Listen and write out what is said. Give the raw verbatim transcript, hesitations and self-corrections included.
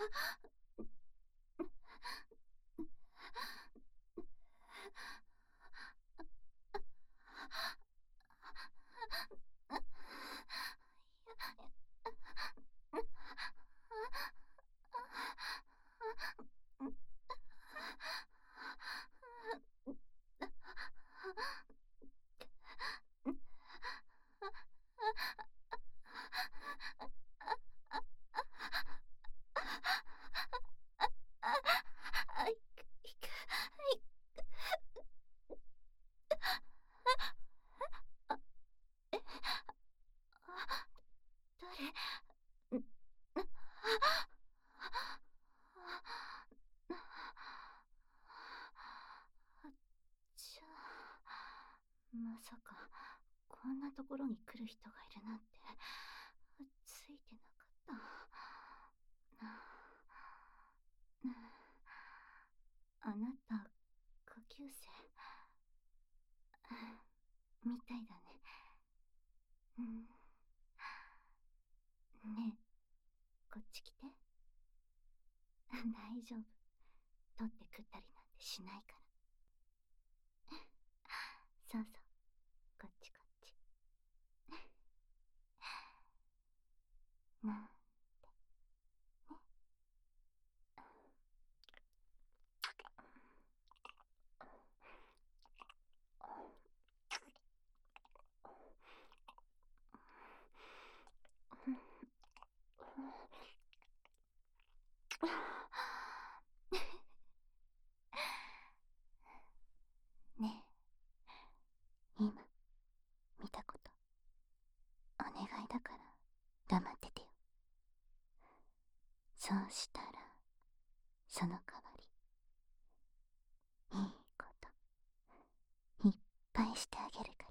まさかこんなところに来る人がいるなんてついてなかった。あなた下級生みたいだね。うんねえ、こっち来て。大丈夫、取って食ったりなんてしないから。そうそう、こっちこっち。なんてねえ、今見たことお願いだから黙っててよ。そうしたらその代わりいいこといっぱいしてあげるから。